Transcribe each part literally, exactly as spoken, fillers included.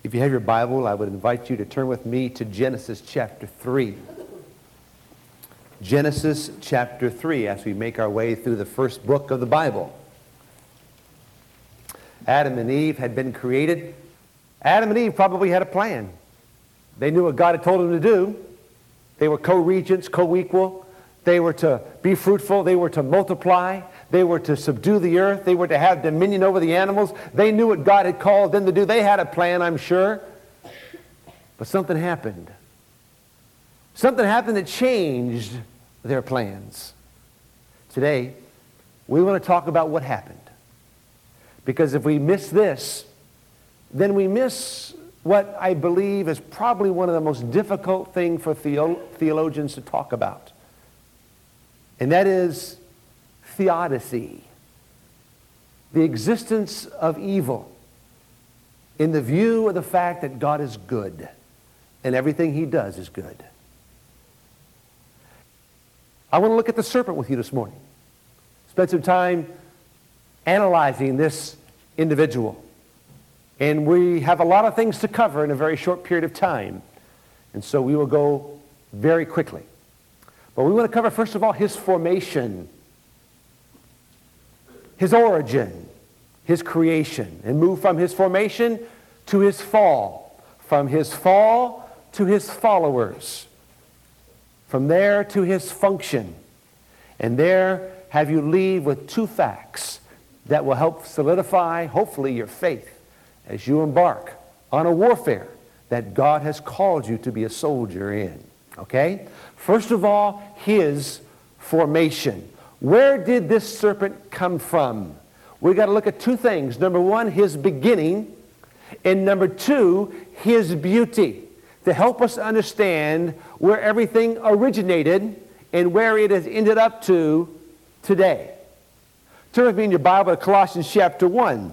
If you have your Bible, I would invite you to turn with me to Genesis chapter three. Genesis chapter three, as we make our way through the first book of the Bible. Adam and Eve had been created. Adam and Eve probably had a plan. They knew what God had told them to do. They were co-regents, co-equal. They were to be fruitful. They were to multiply. They were to subdue the earth. They were to have dominion over the animals. They knew what God had called them to do. They had a plan, I'm sure. But something happened. Something happened that changed their plans. Today, we want to talk about what happened. Because if we miss this, then we miss what I believe is probably one of the most difficult things for theo- theologians to talk about. And that is theodicy, the existence of evil in the view of the fact that God is good and everything He does is good. I want to look at the serpent with you this morning. Spend some time analyzing this individual. And we have a lot of things to cover in a very short period of time. And so we will go very quickly. But we want to cover, first of all, his formation, his origin, his creation, and move from his formation to his fall, from his fall to his followers, from there to his function. And there have you leave with two facts that will help solidify, hopefully, your faith as you embark on a warfare that God has called you to be a soldier in. Okay? First of all, his formation. Where did this serpent come from? We've got to look at two things. Number one, his beginning. And number two, his beauty. To help us understand where everything originated and where it has ended up to today. Turn with me in your Bible to Colossians chapter one.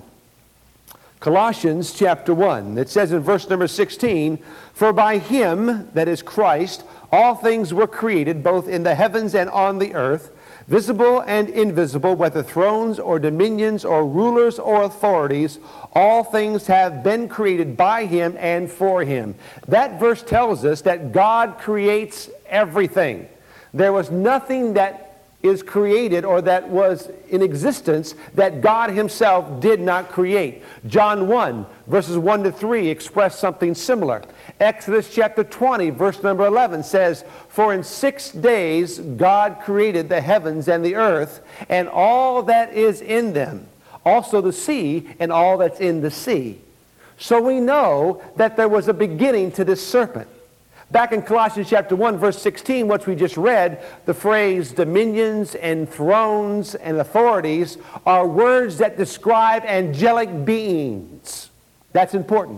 Colossians chapter one. It says in verse number sixteen, "For by Him," that is Christ, "all things were created, both in the heavens and on the earth, visible and invisible, whether thrones or dominions or rulers or authorities. All things have been created by Him and for Him." That verse tells us that God creates everything. There was nothing that is created or that was in existence that God Himself did not create. John one, verses one to three express something similar. Exodus chapter twenty, verse number eleven says, "For in six days God created the heavens and the earth, and all that is in them, also the sea and all that's in the sea." So we know that there was a beginning to this serpent. Back in Colossians chapter one, verse sixteen, what we just read, the phrase dominions and thrones and authorities are words that describe angelic beings. That's important.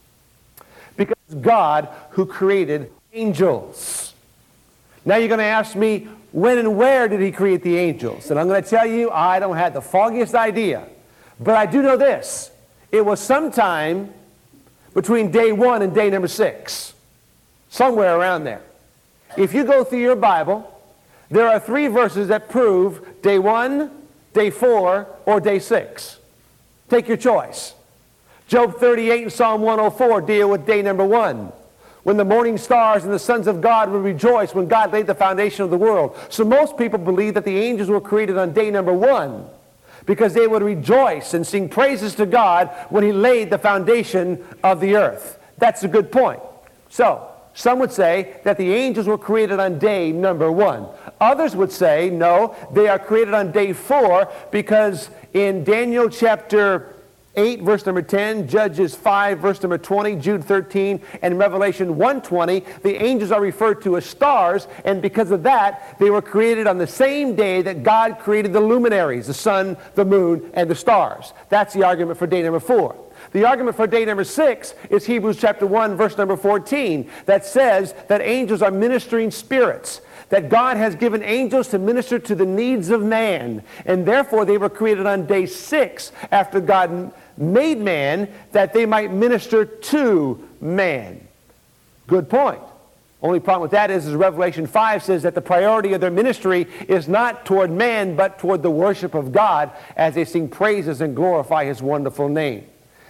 Because God who created angels. Now you're going to ask me, when and where did He create the angels? And I'm going to tell you, I don't have the foggiest idea. But I do know this. It was sometime between day one and day number six. Somewhere around there. If you go through your Bible, there are three verses that prove day one, day four, or day six. Take your choice. Job thirty-eight and Psalm one oh four deal with day number one, when the morning stars and the sons of God would rejoice when God laid the foundation of the world. So most people believe that the angels were created on day number one because they would rejoice and sing praises to God when He laid the foundation of the earth. That's a good point. So, some would say that the angels were created on day number one. Others would say, no, they are created on day four because in Daniel chapter eight, verse number ten, Judges five, verse number twenty, Jude thirteen, and Revelation one twenty, the angels are referred to as stars, and because of that, they were created on the same day that God created the luminaries, the sun, the moon, and the stars. That's the argument for day number four. The argument for day number six is Hebrews chapter one, verse number fourteen, that says that angels are ministering spirits, that God has given angels to minister to the needs of man, and therefore they were created on day six after God made man, that they might minister to man. Good point. Only problem with that is, is Revelation five says that the priority of their ministry is not toward man, but toward the worship of God as they sing praises and glorify His wonderful name.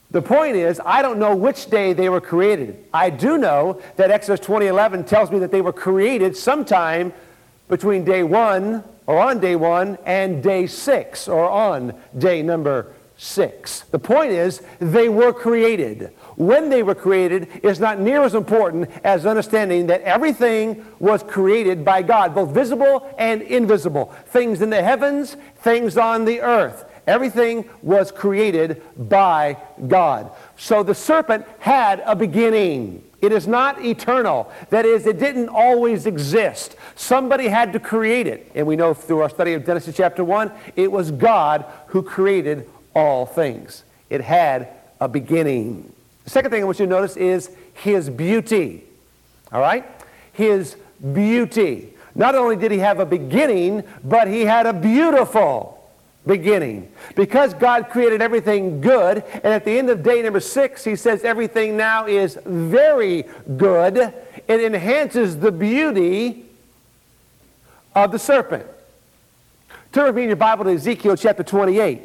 The point is, I don't know which day they were created. I do know that Exodus twenty eleven tells me that they were created sometime between day one, or on day one, and day six, or on day number six. The point is, they were created. When they were created is not near as important as understanding that everything was created by God, both visible and invisible. Things in the heavens, things on the earth. Everything was created by God. So the serpent had a beginning. It is not eternal. That is, it didn't always exist. Somebody had to create it. And we know through our study of Genesis chapter one, it was God who created all things. It had a beginning. The second thing I want you to notice is his beauty. All right? His beauty. Not only did he have a beginning, but he had a beautiful beginning. Because God created everything good, and at the end of day number six, he says everything now is very good. It enhances the beauty of the serpent. Turn with me in your Bible to Ezekiel chapter twenty-eight.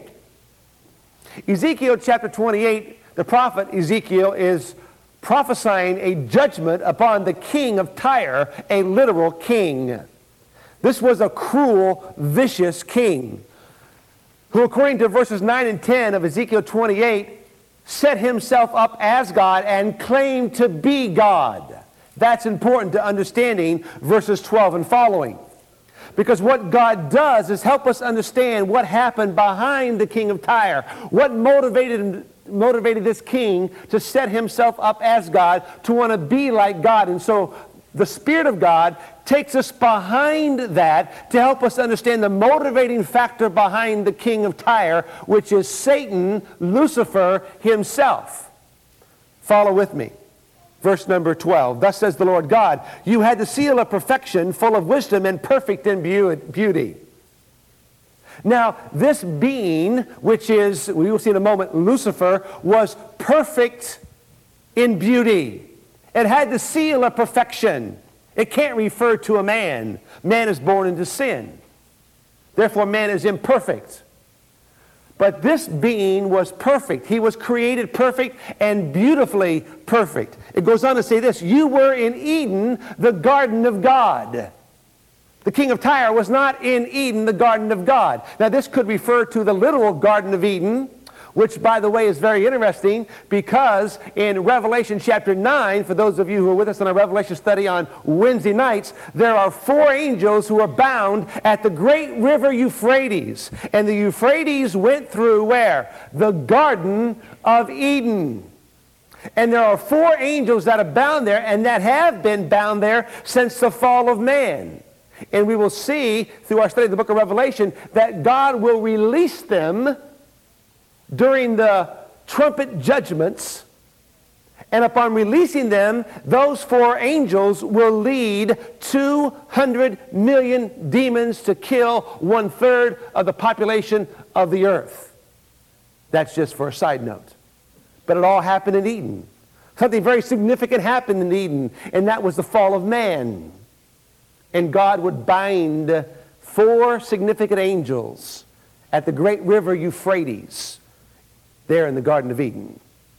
Ezekiel chapter twenty-eight, the prophet Ezekiel is prophesying a judgment upon the king of Tyre, a literal king. This was a cruel, vicious king who, according to verses nine and ten of Ezekiel twenty-eight, set himself up as God and claimed to be God. That's important to understanding verses twelve and following. Because what God does is help us understand what happened behind the king of Tyre. What motivated, motivated this king to set himself up as God, to want to be like God. And so the Spirit of God takes us behind that to help us understand the motivating factor behind the king of Tyre, which is Satan, Lucifer himself. Follow with me. Verse number twelve. Thus says the Lord God, you had the seal of perfection, full of wisdom and perfect in beauty. Now, this being, which is, we will see in a moment, Lucifer, was perfect in beauty. It had the seal of perfection. It can't refer to a man. Man is born into sin. Therefore, man is imperfect. But this being was perfect. He was created perfect and beautifully perfect. It goes on to say this, you were in Eden, the garden of God. The king of Tyre was not in Eden, the garden of God. Now, this could refer to the literal Garden of Eden, which, by the way, is very interesting because in Revelation chapter nine, for those of you who are with us in our Revelation study on Wednesday nights, there are four angels who are bound at the great river Euphrates. And the Euphrates went through where? The Garden of Eden. And there are four angels that are bound there and that have been bound there since the fall of man. And we will see through our study of the book of Revelation that God will release them during the trumpet judgments, and upon releasing them, those four angels will lead two hundred million demons to kill one third of the population of the earth. That's just for a side note. But it all happened in Eden. Something very significant happened in Eden, and that was the fall of man. And God would bind four significant angels at the great river Euphrates, there in the Garden of Eden.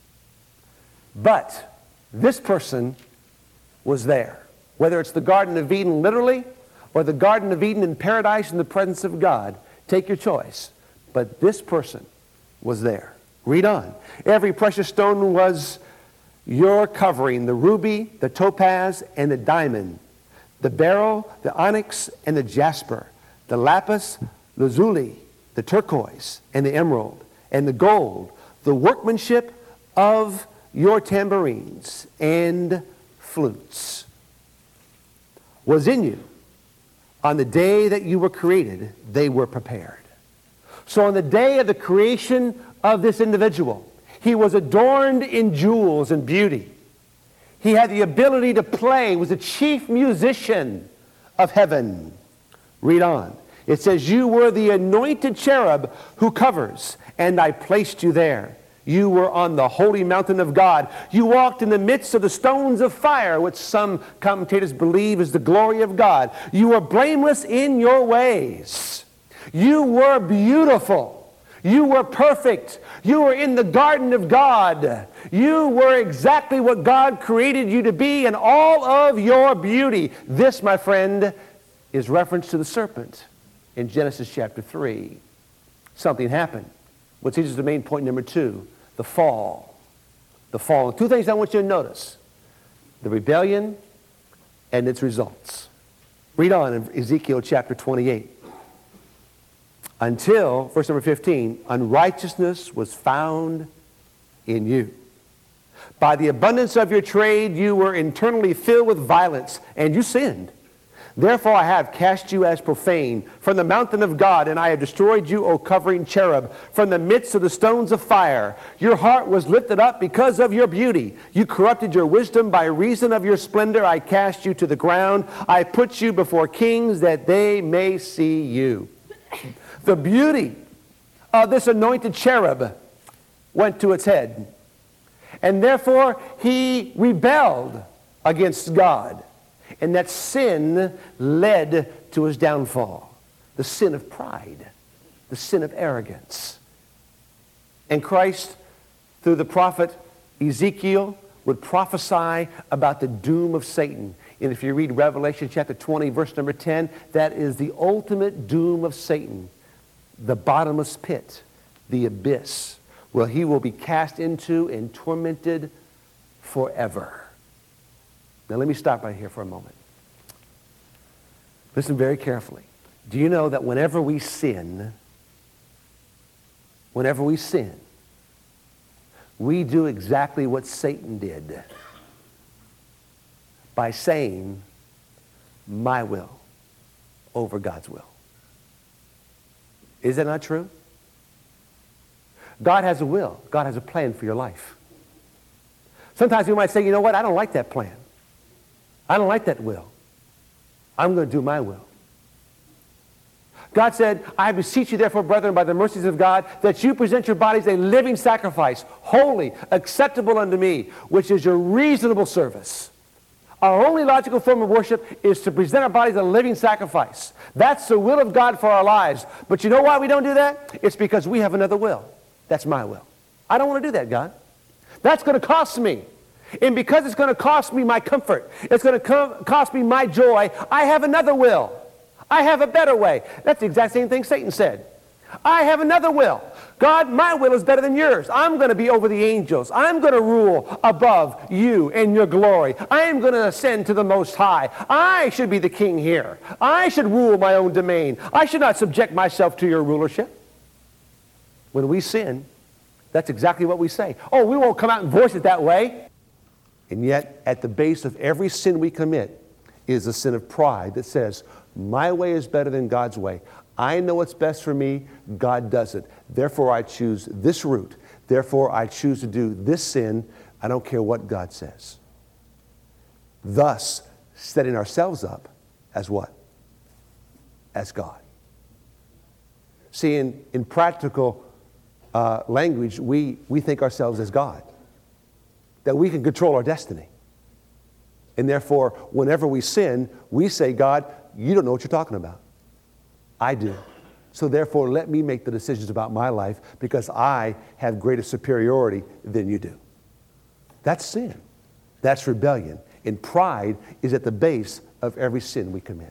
But this person was there. Whether it's the Garden of Eden literally or the Garden of Eden in paradise in the presence of God, take your choice. But this person was there. Read on. Every precious stone was your covering, the ruby, the topaz, and the diamond, the beryl, the onyx, and the jasper, the lapis lazuli, the turquoise, and the emerald, and the gold, the workmanship of your tambourines and flutes was in you. On the day that you were created, they were prepared. So on the day of the creation of this individual, he was adorned in jewels and beauty. He had the ability to play, was a chief musician of heaven. Read on. It says, you were the anointed cherub who covers, and I placed you there. You were on the holy mountain of God. You walked in the midst of the stones of fire, which some commentators believe is the glory of God. You were blameless in your ways. You were beautiful. You were perfect. You were in the garden of God. You were exactly what God created you to be in all of your beauty. This, my friend, is reference to the serpent in Genesis chapter three. Something happened. Which teaches us the main point number two, the fall. The fall. Two things I want you to notice. The rebellion and its results. Read on in Ezekiel chapter twenty-eight. Until, verse number fifteen, unrighteousness was found in you. By the abundance of your trade, you were internally filled with violence, and you sinned. Therefore I have cast you as profane from the mountain of God, and I have destroyed you, O covering cherub, from the midst of the stones of fire. Your heart was lifted up because of your beauty. You corrupted your wisdom by reason of your splendor. I cast you to the ground. I put you before kings that they may see you. The beauty of this anointed cherub went to its head, and therefore he rebelled against God. And that sin led to his downfall. The sin of pride. The sin of arrogance. And Christ, through the prophet Ezekiel, would prophesy about the doom of Satan. And if you read Revelation chapter twenty, verse number ten, that is the ultimate doom of Satan. The bottomless pit, the abyss, where he will be cast into and tormented forever. Now let me stop right here for a moment. Listen very carefully. Do you know that whenever we sin, whenever we sin, we do exactly what Satan did by saying, my will over God's will. Is that not true? God has a will. God has a plan for your life. Sometimes we might say, you know what, I don't like that plan. I don't like that will. I'm going to do my will. God said, I beseech you therefore, brethren, by the mercies of God, that you present your bodies a living sacrifice, holy, acceptable unto me, which is your reasonable service. Our only logical form of worship is to present our bodies a living sacrifice. That's the will of God for our lives. But you know why we don't do that? It's because we have another will. That's my will. I don't want to do that, God. That's going to cost me. And because it's going to cost me my comfort, it's going to co- cost me my joy, I have another will. I have a better way. That's the exact same thing Satan said. I have another will. God, my will is better than yours. I'm going to be over the angels. I'm going to rule above you in your glory. I am going to ascend to the Most High. I should be the king here. I should rule my own domain. I should not subject myself to your rulership. When we sin, that's exactly what we say. Oh, we won't come out and voice it that way. And yet, at the base of every sin we commit is a sin of pride that says, my way is better than God's way. I know what's best for me. God does it. Therefore, I choose this route. Therefore, I choose to do this sin. I don't care what God says. Thus, setting ourselves up as what? As God. See, in, in practical uh, language, we, we think ourselves as God. That we can control our destiny. And therefore, whenever we sin, we say, God, you don't know what you're talking about. I do. So therefore, let me make the decisions about my life because I have greater superiority than you do. That's sin. That's rebellion. And pride is at the base of every sin we commit.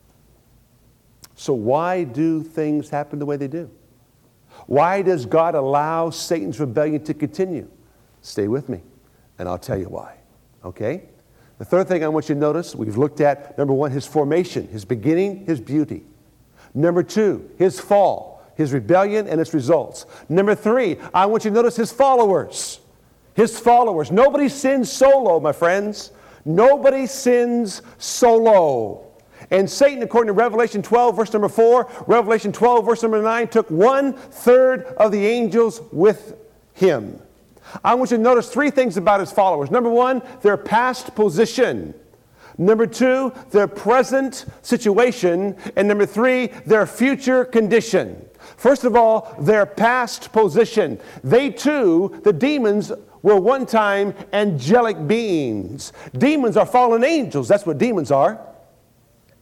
So why do things happen the way they do? Why does God allow Satan's rebellion to continue? Stay with me. And I'll tell you why, okay? The third thing I want you to notice, we've looked at, number one, his formation, his beginning, his beauty. Number two, his fall, his rebellion and its results. Number three, I want you to notice his followers. His followers. Nobody sins solo, my friends. Nobody sins solo. And Satan, according to Revelation twelve, verse number four, Revelation twelve, verse number nine, took one third of the angels with him. I want you to notice three things about his followers. Number one, their past position. Number two, their present situation. And number three, their future condition. First of all, their past position. They too, the demons, were one time angelic beings. Demons are fallen angels. That's what demons are.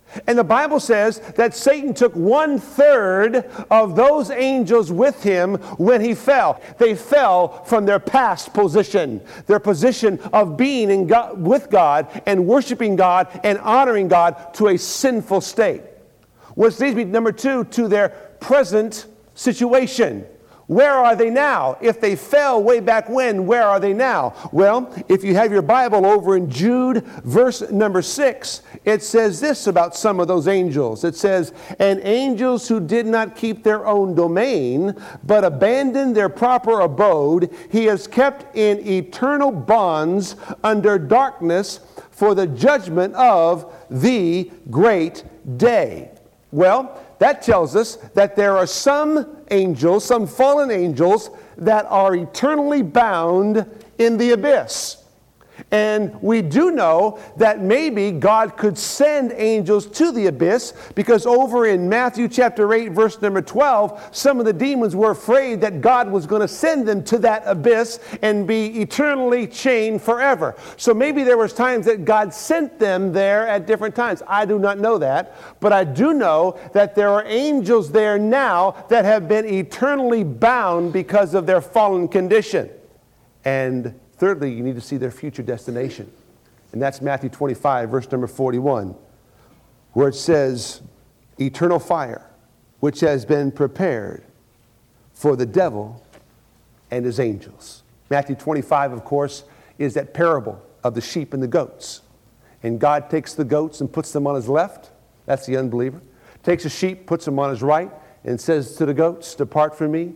And the Bible says that Satan took one third of those angels with him when he fell. They fell from their past position, their position of being in God, with God and worshiping God and honoring God, to a sinful state. Which leads me, number two, to their present situation. Where are they now? If they fell way back when, where are they now? Well, if you have your Bible over in Jude, verse number six, it says this about some of those angels. It says, "And angels who did not keep their own domain, but abandoned their proper abode, he has kept in eternal bonds under darkness for the judgment of the great day." Well, that tells us that there are some angels, some fallen angels, that are eternally bound in the abyss. And we do know that maybe God could send angels to the abyss, because over in Matthew chapter eight, verse number twelve, some of the demons were afraid that God was going to send them to that abyss and be eternally chained forever. So maybe there was times that God sent them there at different times. I do not know that, but I do know that there are angels there now that have been eternally bound because of their fallen condition. And thirdly, you need to see their future destination. And that's Matthew twenty-five, verse number forty-one, where it says, "Eternal fire, which has been prepared for the devil and his angels." Matthew twenty-five, of course, is that parable of the sheep and the goats. And God takes the goats and puts them on his left. That's the unbeliever. Takes a sheep, puts them on his right, and says to the goats, "Depart from me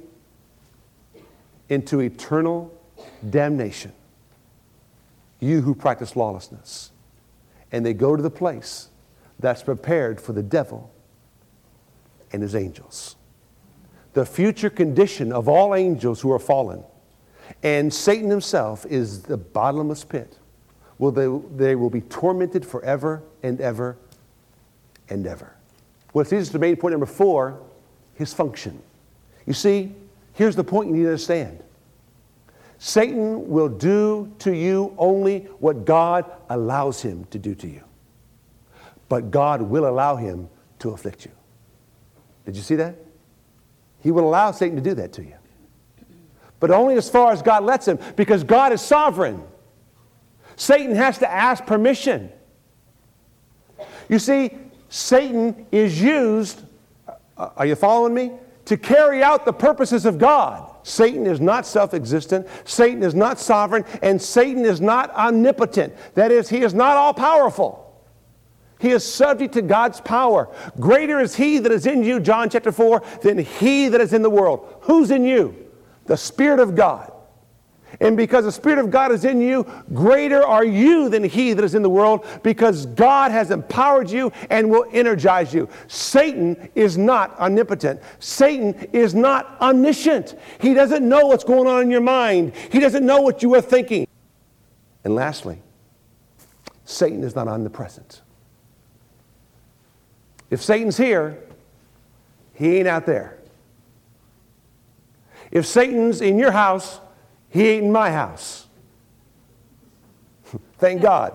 into eternal damnation, you who practice lawlessness." And they go to the place that's prepared for the devil and his angels. The future condition of all angels who are fallen, and Satan himself, is the bottomless pit. Well, they, they will be tormented forever and ever and ever. Well, it leads us to main point number four, his function. You see, here's the point you need to understand. Satan will do to you only what God allows him to do to you. But God will allow him to afflict you. Did you see that? He will allow Satan to do that to you. But only as far as God lets him, because God is sovereign. Satan has to ask permission. You see, Satan is used, uh, are you following me? To carry out the purposes of God. Satan is not self-existent, Satan is not sovereign, and Satan is not omnipotent. That is, he is not all-powerful. He is subject to God's power. Greater is he that is in you, John chapter four, than he that is in the world. Who's in you? The Spirit of God. And because the Spirit of God is in you, greater are you than he that is in the world, because God has empowered you and will energize you. Satan is not omnipotent. Satan is not omniscient. He doesn't know what's going on in your mind. He doesn't know what you are thinking. And lastly, Satan is not omnipresent. If Satan's here, he ain't out there. If Satan's in your house, he ain't in my house. Thank God.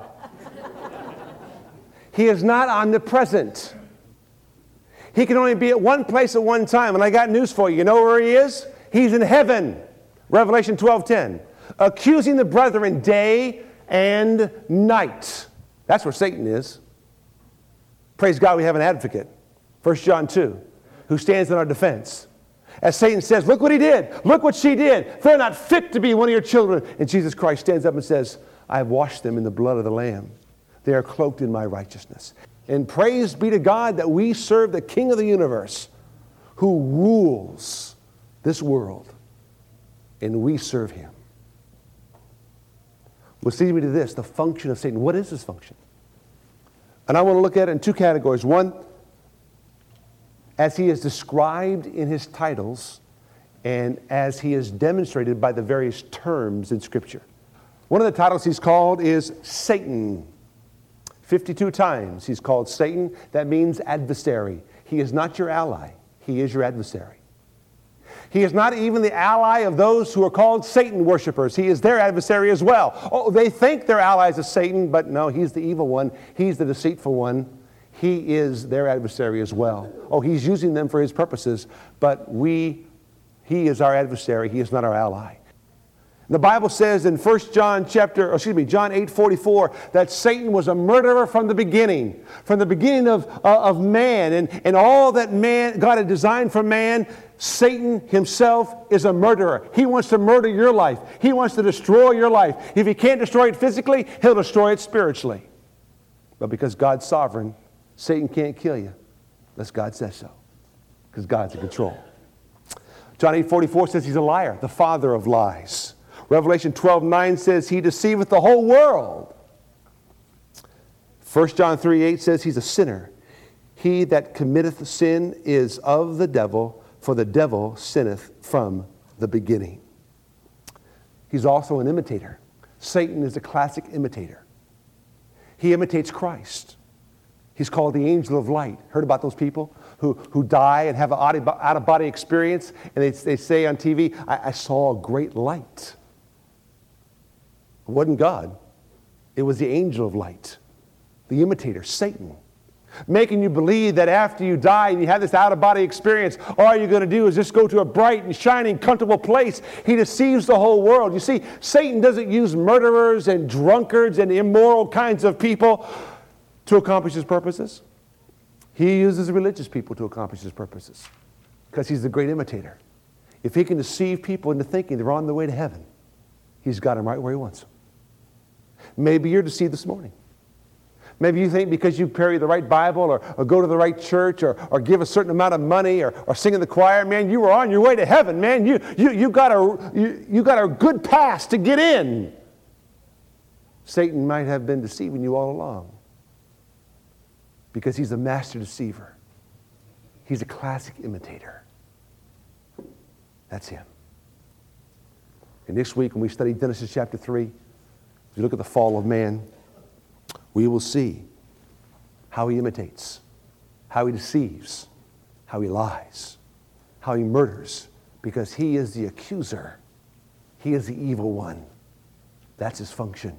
He is not omnipresent. He can only be at one place at one time. And I got news for you. You know where he is? He's in heaven. Revelation twelve ten. Accusing the brethren day and night. That's where Satan is. Praise God, we have an advocate. First John two, who stands in our defense. As Satan says, look what he did. Look what she did. They're not fit to be one of your children. And Jesus Christ stands up and says, I have washed them in the blood of the Lamb. They are cloaked in my righteousness. And praise be to God that we serve the King of the universe, who rules this world. And we serve him. Which leads me to this, the function of Satan. What is his function? And I want to look at it in two categories. One, as he is described in his titles, and as he is demonstrated by the various terms in Scripture. One of the titles he's called is Satan. fifty-two times he's called Satan. That means adversary. He is not your ally. He is your adversary. He is not even the ally of those who are called Satan worshipers. He is their adversary as well. Oh, they think they're allies of Satan, but no, he's the evil one. He's the deceitful one. he is their adversary as well. Oh, he's using them for his purposes, but we, he is our adversary. He is not our ally. The Bible says in First John chapter, or excuse me, John eight forty-four, that Satan was a murderer from the beginning, from the beginning of, uh, of man, and, and all that man, God had designed for man. Satan himself is a murderer. He wants to murder your life. He wants to destroy your life. If he can't destroy it physically, he'll destroy it spiritually. But because God's sovereign, Satan can't kill you unless God says so, because God's in control. John eight forty-four says he's a liar, the father of lies. Revelation twelve nine says he deceiveth the whole world. First John three eight says he's a sinner. He that committeth sin is of the devil, for the devil sinneth from the beginning. He's also an imitator. Satan is a classic imitator. He imitates Christ. He's called the angel of light. Heard about those people who, who die and have an out-of-body experience, and they, they say on T V, I, I saw a great light. It wasn't God. It was the angel of light, the imitator, Satan, making you believe that after you die and you have this out-of-body experience, all you're going to do is just go to a bright and shining, comfortable place. He deceives the whole world. You see, Satan doesn't use murderers and drunkards and immoral kinds of people to accomplish his purposes. He uses religious people to accomplish his purposes because he's the great imitator. If he can deceive people into thinking they're on their way to heaven, he's got them right where he wants them. Maybe you're deceived this morning. Maybe you think because you carry the right Bible or, or go to the right church or, or give a certain amount of money or, or sing in the choir, man, you were on your way to heaven, man. You, you, you, got a, you, you got a good pass to get in. Satan might have been deceiving you all along because he's a master deceiver. He's a classic imitator. That's him. And next week when we study Genesis chapter three, as we look at the fall of man, we will see how he imitates, how he deceives, how he lies, how he murders, because he is the accuser. He is the evil one. That's his function.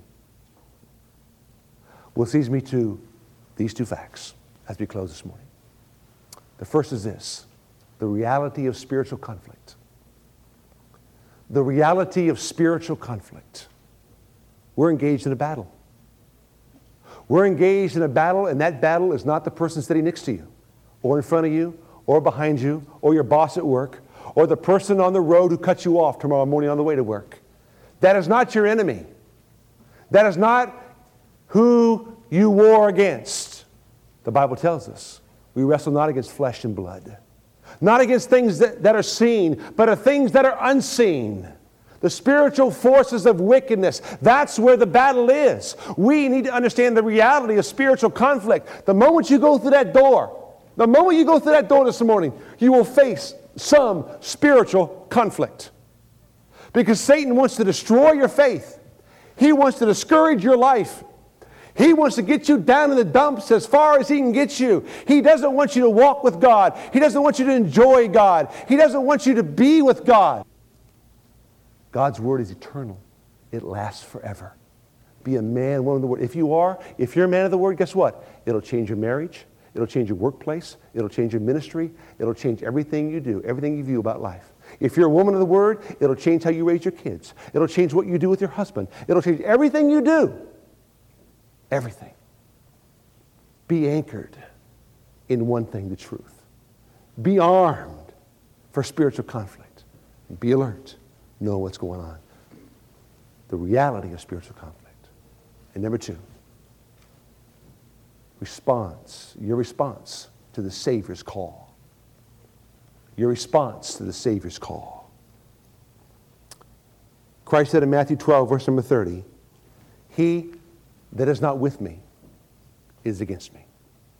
Which leads me to these two facts as we close this morning. The first is this, the reality of spiritual conflict. The reality of spiritual conflict. We're engaged in a battle. We're engaged in a battle, and that battle is not the person sitting next to you, or in front of you, or behind you, or your boss at work, or the person on the road who cut you off tomorrow morning on the way to work. That is not your enemy. That is not who you war against. The Bible tells us we wrestle not against flesh and blood, not against things that, that are seen, but are things that are unseen. The spiritual forces of wickedness, that's where the battle is. We need to understand the reality of spiritual conflict. The moment you go through that door, the moment you go through that door this morning, you will face some spiritual conflict. Because Satan wants to destroy your faith. He wants to discourage your life. He wants to get you down in the dumps as far as he can get you. He doesn't want you to walk with God. He doesn't want you to enjoy God. He doesn't want you to be with God. God's word is eternal. It lasts forever. Be a man, woman of the word. If you are, if you're a man of the word, guess what? It'll change your marriage. It'll change your workplace. It'll change your ministry. It'll change everything you do, everything you view about life. If you're a woman of the word, it'll change how you raise your kids. It'll change what you do with your husband. It'll change everything you do. Everything. Be anchored in one thing, the truth. Be armed for spiritual conflict. Be alert. Know what's going on. The reality of spiritual conflict. And number two, response. Your response to the Savior's call. Your response to the Savior's call. Christ said in Matthew twelve, verse number thirty, he that is not with me is against me.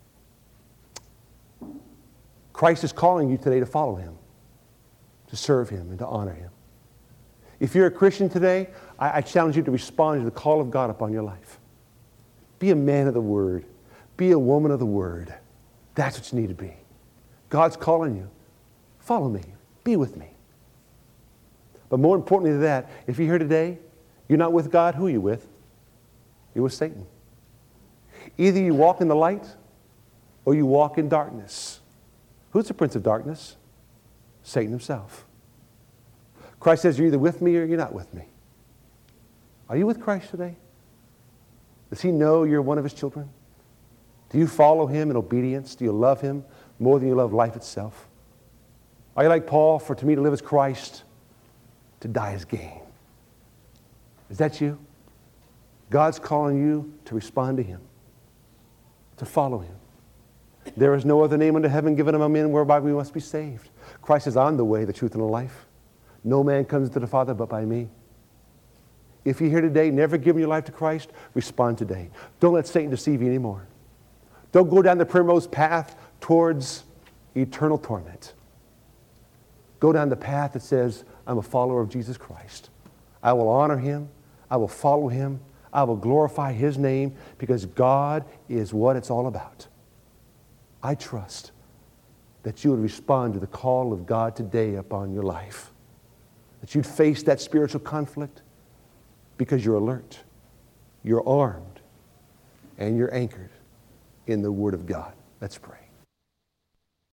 Christ is calling you today to follow him, to serve him, and to honor him. If you're a Christian today, I, I challenge you to respond to the call of God upon your life. Be a man of the word. Be a woman of the word. That's what you need to be. God's calling you. Follow me. Be with me. But more importantly than that, if you're here today, you're not with God, who are you with? You're with Satan. Either you walk in the light or you walk in darkness. Who's the prince of darkness? Satan himself. Christ says, you're either with me or you're not with me. Are you with Christ today? Does he know you're one of his children? Do you follow him in obedience? Do you love him more than you love life itself? Are you like Paul, for to me to live is Christ, to die is gain? Is that you? God's calling you to respond to him, to follow him. There is no other name under heaven given among men whereby we must be saved. Christ says, I'm the way, the truth, and the life. No man comes to the Father but by me. If you're here today, never given your life to Christ, respond today. Don't let Satan deceive you anymore. Don't go down the primrose path towards eternal torment. Go down the path that says, I'm a follower of Jesus Christ. I will honor him. I will follow him. I will glorify his name because God is what it's all about. I trust that you would respond to the call of God today upon your life. That you'd face that spiritual conflict because you're alert, you're armed, and you're anchored in the Word of God. Let's pray.